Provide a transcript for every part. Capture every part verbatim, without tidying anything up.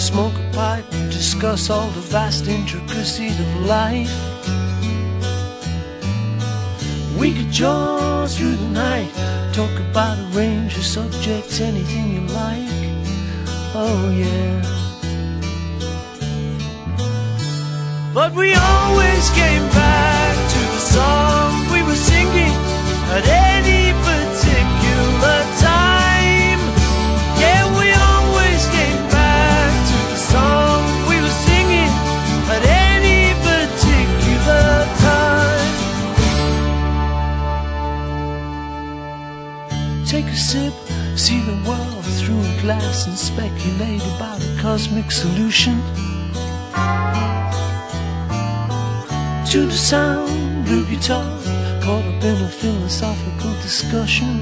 smoke a pipe, and discuss all the vast intricacies of life. We could jaw through the night, talk about a range of subjects, anything you like. Oh yeah. But we always came back to the song we were singing at any particular time. Yeah, we always came back to the song we were singing at any particular time. Take a sip, see the world through a glass, and speculate about a cosmic solution. To the sound, blue guitar, caught up in a philosophical discussion.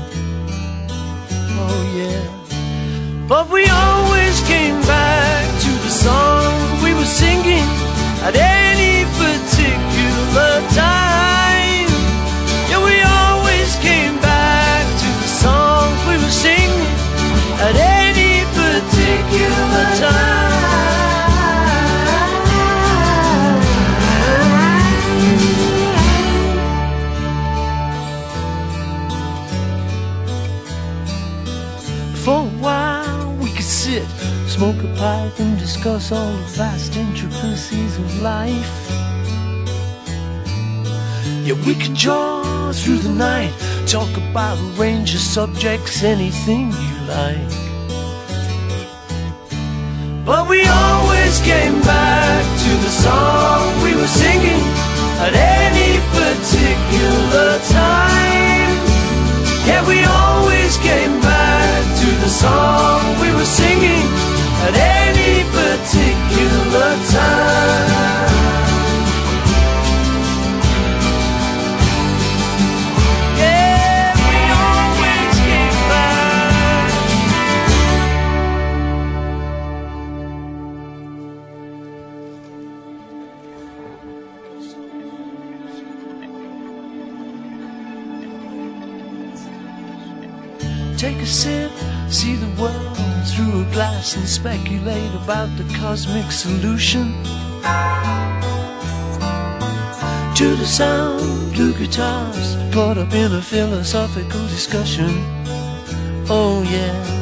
Oh yeah. But we always came back to the song we were singing at any particular time. Yeah, we always came back to the song we were singing at any particular time. For a while we could sit, smoke a pipe, and discuss all the vast intricacies of life. Yeah, we could jaw through the night, talk about a range of subjects, anything you like. But we always came back to the song we were singing at any particular time. Yeah, we always came back to the song we were singing at any particular time. Yeah, we always came back. Take a sip, see the world through a glass, and speculate about the cosmic solution. To the sound, blue guitars, caught up in a philosophical discussion. Oh yeah.